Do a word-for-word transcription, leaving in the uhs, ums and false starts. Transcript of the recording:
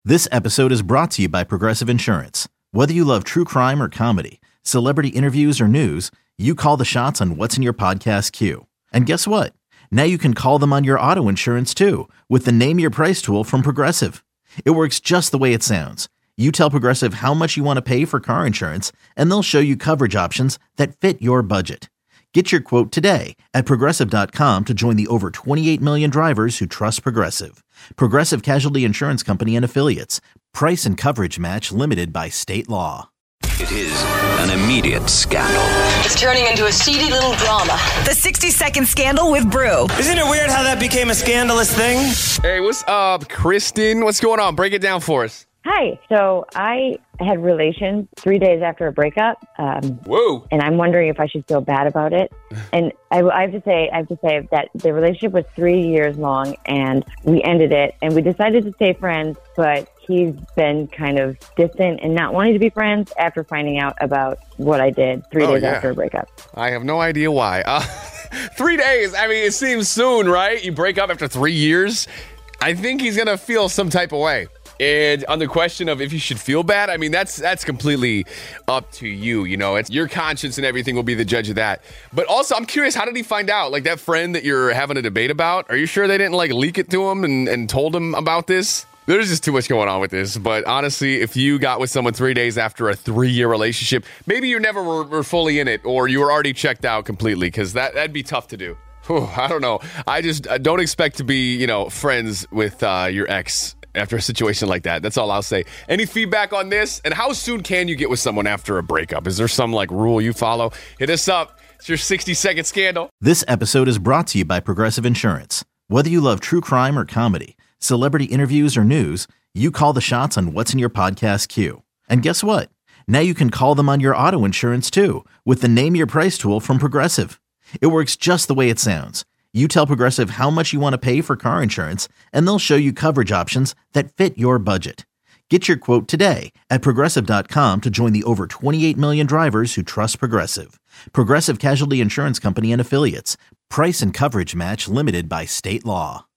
This episode is brought to you by Progressive Insurance. Whether you love true crime or comedy, celebrity interviews or news, you call the shots on what's in your podcast queue. And guess what? Now you can call them on your auto insurance too with the Name Your Price tool from Progressive. It works just the way it sounds. You tell Progressive how much you want to pay for car insurance, and they'll show you coverage options that fit your budget. Get your quote today at Progressive dot com to join the over twenty-eight million drivers who trust Progressive. Progressive Casualty Insurance Company and Affiliates. Price and coverage match limited by state law. It is an immediate scandal. It's turning into a seedy little drama. The sixty second Scandal with Brew. Isn't it weird how that became a scandalous thing? Hey, what's up, Kristen? What's going on? Break it down for us. Hi. So I had relations three days after a breakup. Um, Whoa. And I'm wondering if I should feel bad about it. And I, I have to say, I have to say that the relationship was three years long, and we ended it. And we decided to stay friends, but he's been kind of distant and not wanting to be friends after finding out about what I did three Oh, days yeah. after a breakup. I have no idea why. Uh, three days. I mean, it seems soon, right? You break up after three years. I think he's going to feel some type of way. And on the question of if you should feel bad, I mean, that's that's completely up to you. You know, it's your conscience and everything will be the judge of that. But also, I'm curious, how did he find out? Like that friend that you're having a debate about, are you sure they didn't like leak it to him and, and told him about this? There's just too much going on with this. But honestly, if you got with someone three days after a three-year relationship, maybe you never were, were fully in it, or you were already checked out completely, because that, that'd be tough to do. Whew, I don't know. I just I don't expect to be, you know, friends with uh, your ex after a situation like that. That's all I'll say. Any feedback on this? And how soon can you get with someone after a breakup? Is there some like rule you follow? Hit us up. It's your sixty second Scandal. This episode is brought to you by Progressive Insurance. Whether you love true crime or comedy, celebrity interviews or news, you call the shots on what's in your podcast queue. And guess what? Now you can call them on your auto insurance too with the Name Your Price tool from Progressive. It works just the way it sounds. You tell Progressive how much you want to pay for car insurance, and they'll show you coverage options that fit your budget. Get your quote today at Progressive dot com to join the over twenty-eight million drivers who trust Progressive. Progressive Casualty Insurance Company and Affiliates. Price and coverage match limited by state law.